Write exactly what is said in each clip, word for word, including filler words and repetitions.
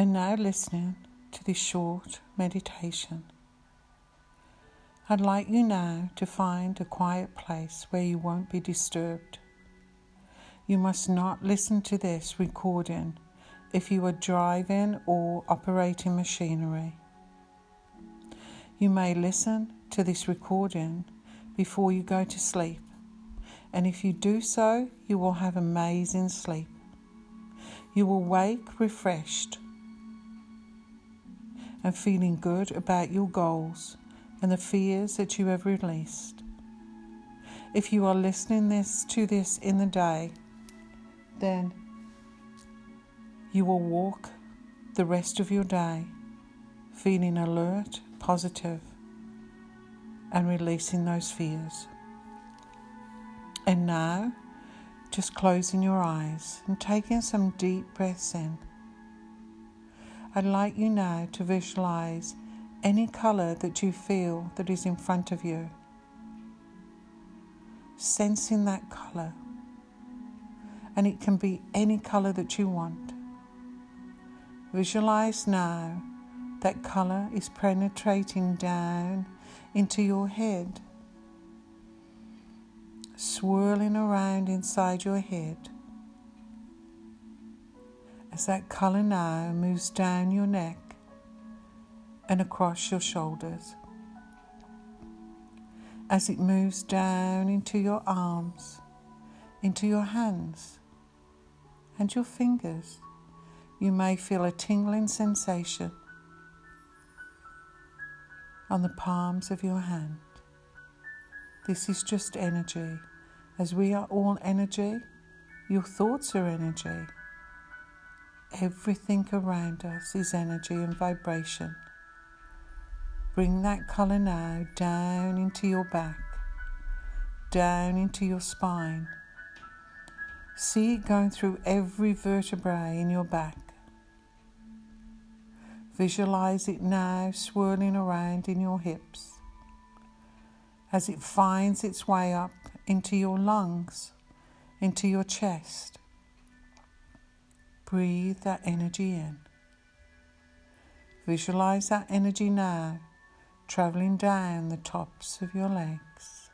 And now listening to this short meditation, I'd like you now to find a quiet place where you won't be disturbed. You must not listen to this recording if you are driving or operating machinery. You may listen to this recording before you go to sleep, and if you do so, you will have amazing sleep. You will wake refreshed and feeling good about your goals and the fears that you have released. If you are listening this to this in the day, then you will walk the rest of your day feeling alert, positive, and releasing those fears. And now, just closing your eyes and taking some deep breaths in. I'd like you now to visualize any color that you feel that is in front of you. Sensing that color. And it can be any color that you want. Visualize now that color is penetrating down into your head, swirling around inside your head. As that color now moves down your neck and across your shoulders. As it moves down into your arms, into your hands and your fingers, you may feel a tingling sensation on the palms of your hand. This is just energy. As we are all energy, your thoughts are energy. Everything around us is energy and vibration. Bring that color now down into your back, down into your spine. See it going through every vertebrae in your back. Visualize it now swirling around in your hips as it finds its way up into your lungs, into your chest. Breathe that energy in. Visualize that energy now traveling down the tops of your legs.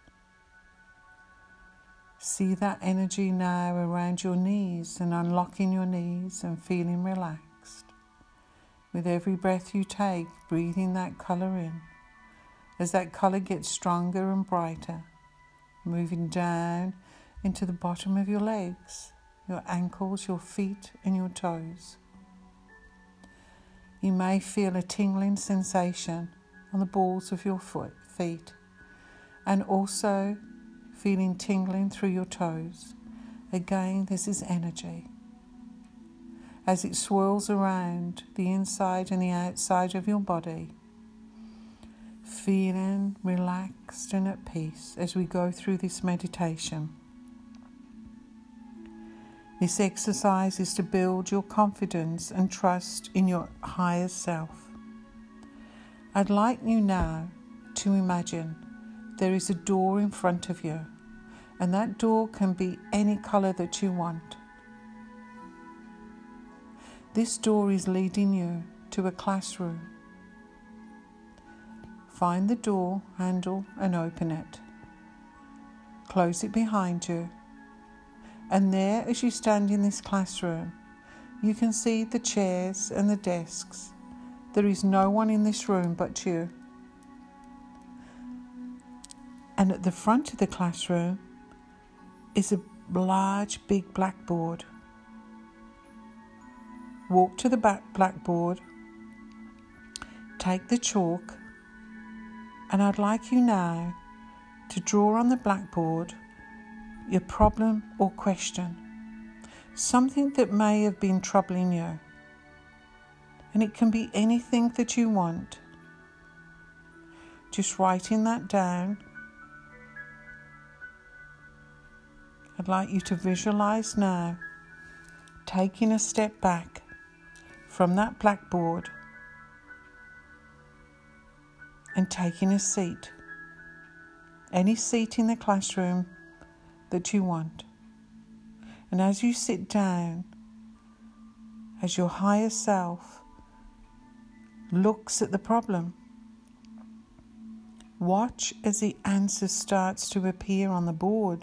See that energy now around your knees and unlocking your knees and feeling relaxed. With every breath you take, breathing that color in. As that color gets stronger and brighter, moving down into the bottom of your legs, your ankles, your feet, and your toes. You may feel a tingling sensation on the balls of your foot, feet, and also feeling tingling through your toes. Again, this is energy. As it swirls around the inside and the outside of your body, feeling relaxed and at peace as we go through this meditation. This exercise is to build your confidence and trust in your higher self. I'd like you now to imagine there is a door in front of you, and that door can be any color that you want. This door is leading you to a classroom. Find the door handle and open it. Close it behind you. And there, as you stand in this classroom, you can see the chairs and the desks. There is no one in this room but you. And at the front of the classroom is a large, big blackboard. Walk to the back blackboard, take the chalk, and I'd like you now to draw on the blackboard your problem or question, something that may have been troubling you. And it can be anything that you want. Just writing that down. I'd like you to visualize now taking a step back from that blackboard and taking a seat. Any seat in the classroom that you want. And as you sit down, as your higher self looks at the problem. Watch as the answer starts to appear on the board.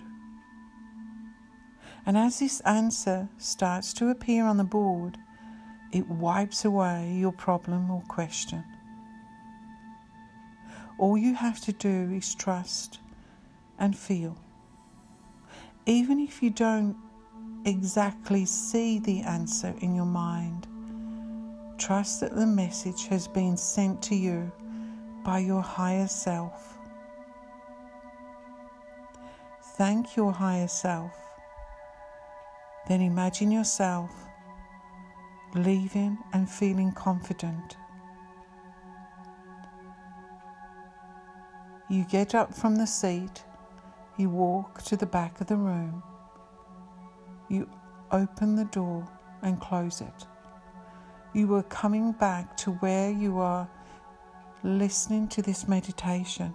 And as this answer starts to appear on the board, it wipes away your problem or question. All you have to do is trust and feel. Even if you don't exactly see the answer in your mind, trust that the message has been sent to you by your higher self. Thank your higher self. Then imagine yourself leaving and feeling confident. You get up from the seat, you walk to the back of the room, you open the door and close it. You are coming back to where you are listening to this meditation.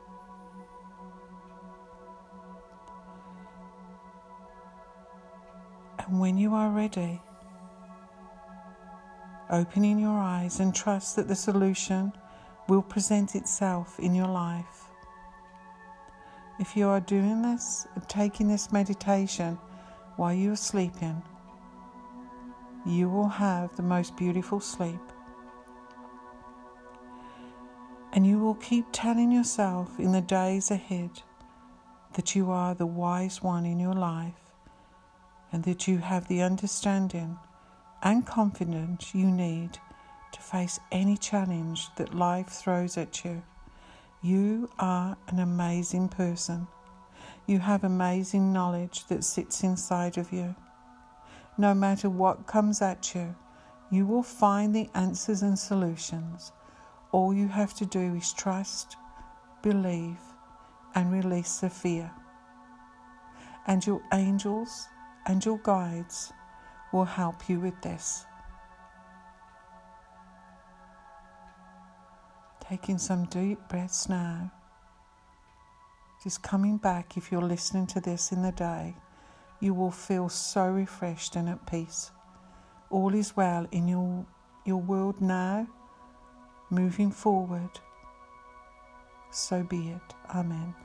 And when you are ready, opening your eyes and trust that the solution will present itself in your life. If you are doing this, taking this meditation while you are sleeping, you will have the most beautiful sleep. And you will keep telling yourself in the days ahead that you are the wise one in your life and that you have the understanding and confidence you need to face any challenge that life throws at you. You are an amazing person. You have amazing knowledge that sits inside of you. No matter what comes at you, you will find the answers and solutions. All you have to do is trust, believe, and release the fear. And your angels and your guides will help you with this. Taking some deep breaths now. Just coming back, if you're listening to this in the day, you will feel so refreshed and at peace. All is well in your, your world now. Moving forward, so be it. Amen.